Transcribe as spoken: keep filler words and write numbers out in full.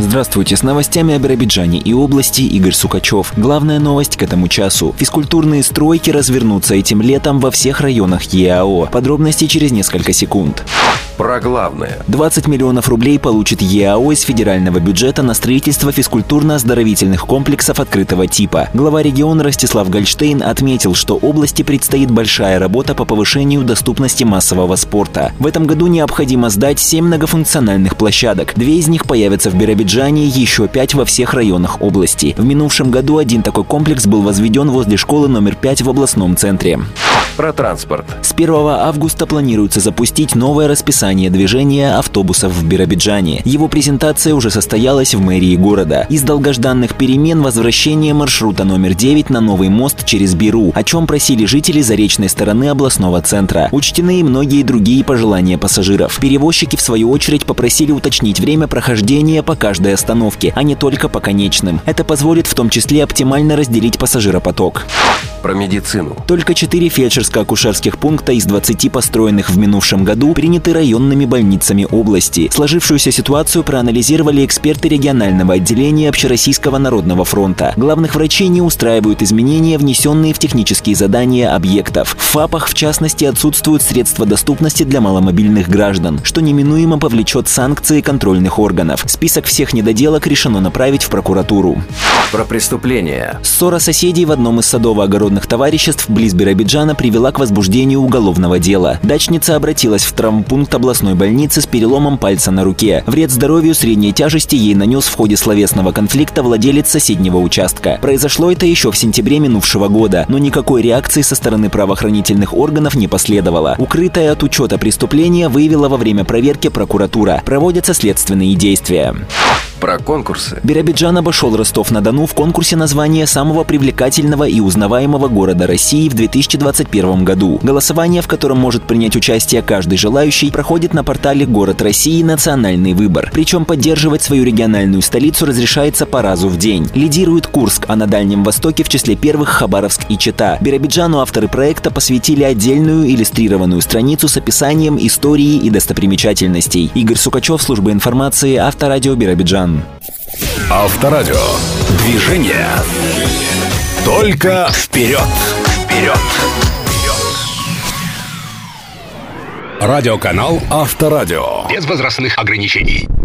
Здравствуйте, с новостями о Биробиджане и области Игорь Сукачев. Главная новость к этому часу. Физкультурные стройки развернутся этим летом во всех районах ЕАО. Подробности через несколько секунд. Про главное. двадцать миллионов рублей получит ЕАО из федерального бюджета на строительство физкультурно-оздоровительных комплексов открытого типа. Глава региона Ростислав Гольштейн отметил, что области предстоит большая работа по повышению доступности массового спорта. В этом году необходимо сдать семь многофункциональных площадок. Две из них появятся в Биробиджане, еще пять во всех районах области. В минувшем году один такой комплекс был возведен возле школы номер пять в областном центре. Про транспорт. С первого августа планируется запустить новое расписание движения автобусов в Биробиджане. Его презентация уже состоялась в мэрии города. Из долгожданных перемен возвращение маршрута номер девять на новый мост через Биру, о чем просили жители заречной стороны областного центра. Учтены и многие другие пожелания пассажиров. Перевозчики, в свою очередь, попросили уточнить время прохождения по каждой остановке, а не только по конечным. Это позволит в том числе оптимально разделить пассажиропоток. Про медицину. Только четыре фельдшерско-акушерских пункта из двадцати построенных в минувшем году приняты районными больницами области. Сложившуюся ситуацию проанализировали эксперты регионального отделения Общероссийского народного фронта. Главных врачей не устраивают изменения, внесенные в технические задания объектов. В ФАПах, в частности, отсутствуют средства доступности для маломобильных граждан, что неминуемо повлечет санкции контрольных органов. Список всех недоделок решено направить в прокуратуру. Про преступления. Ссора соседей в одном из садово-огородных товариществ близ Биробиджана привела к возбуждению уголовного дела. Дачница обратилась в травмпункт областной больницы с переломом пальца на руке. Вред здоровью средней тяжести ей нанес в ходе словесного конфликта владелец соседнего участка. Произошло это еще в сентябре минувшего года, но никакой реакции со стороны правоохранительных органов не последовало. Укрытое от учета преступления выявила во время проверки прокуратура. Проводятся следственные действия. Про конкурсы. Биробиджан обошел Ростов-на-Дону в конкурсе на звание самого привлекательного и узнаваемого города России в две тысячи двадцать первом году. Голосование, в котором может принять участие каждый желающий, проходит на портале «Город России. Национальный выбор». Причем поддерживать свою региональную столицу разрешается по разу в день. Лидирует Курск, а на Дальнем Востоке в числе первых Хабаровск и Чита. Биробиджану авторы проекта посвятили отдельную иллюстрированную страницу с описанием истории и достопримечательностей. Игорь Сукачев, служба информации, Авторадио Биробиджан. Авторадио. Движение. Только вперед. Вперед. Радиоканал Авторадио. Без возрастных ограничений.